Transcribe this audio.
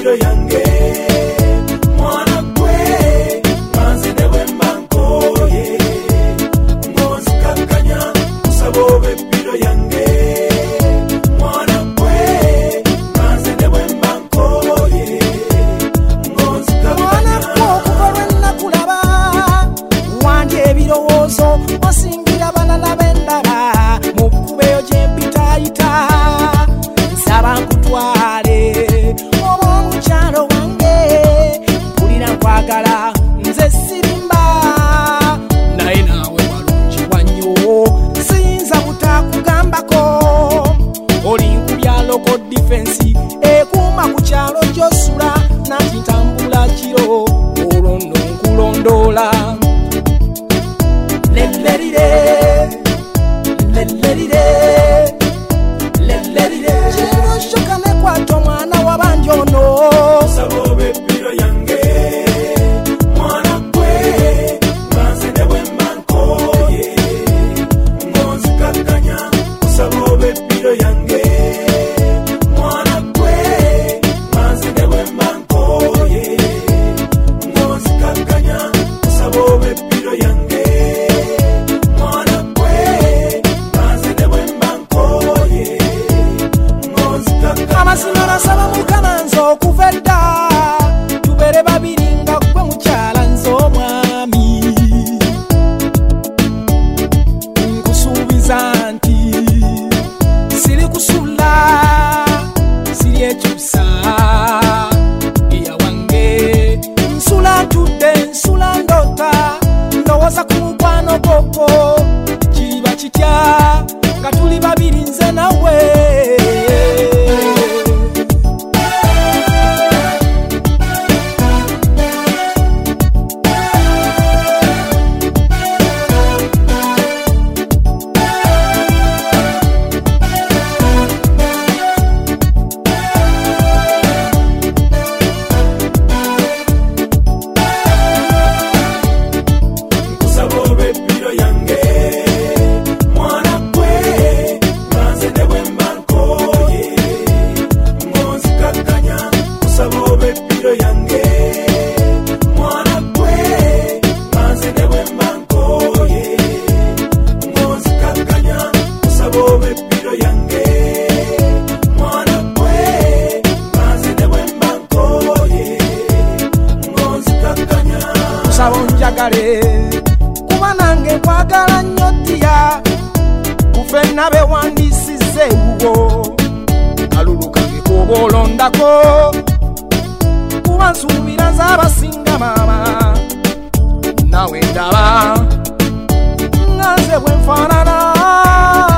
piro yange mwana gwe manze ne wembankoye ngonzikakanya kusaba obe piro yange mwana gwe manze ne wembankoye ngonzikakanya okuva lwennakulaba wandya ebirowoozo osingira balala b'endaba mu kkubeyo gyempitayita nsaba nkutwale oba omukyalo wange mpulira nkwagala nze sirimba naye naawe walungiwa nnyo siyinza butakugambako oli nkubya local defense ekuuma ku kyalo gy'osula nanti ntambula kiro olwo nno nkulondoola lellerire lellerire lellerire kino shoka nekwata omwana wabandi ono kusaba obe piro yange mwana gwe manze ne wembankoye ngonzikakanya kusaba obe piro yange mwana gwe manze ne wembankoye ngonzikakanya kusaba obe piro yange mwana gwe manze ne wembankoye ngonzikakanya amazima nasaba mukama nze okuva edda tubere babiri nga gwe mukyala nze omwami nkusuubiza nti siri kusula siri ekyusa iya wange nsula ntudde nsula ndota ndowooza ku mukwano gwogwo kiriba kitya nga tuli babiri nze nawe kusaba obe piro yange mwana gwe manze ne wembankoye ngonzikakanya kusaba obe piro yange mwana gwe manze ne wembankoye ngonzikakanya kusaba obe piro yange mwana gwe manze ne wembankoye ngonzikakanya nsaba onjagale kuba nange nkwagala nnyo ddiya kufenna bewandiisiza ewuwo kalulu kange kooba olondako kuba nsuubira nze abasinga maama nawe ndaba nga nze bwe nfaanana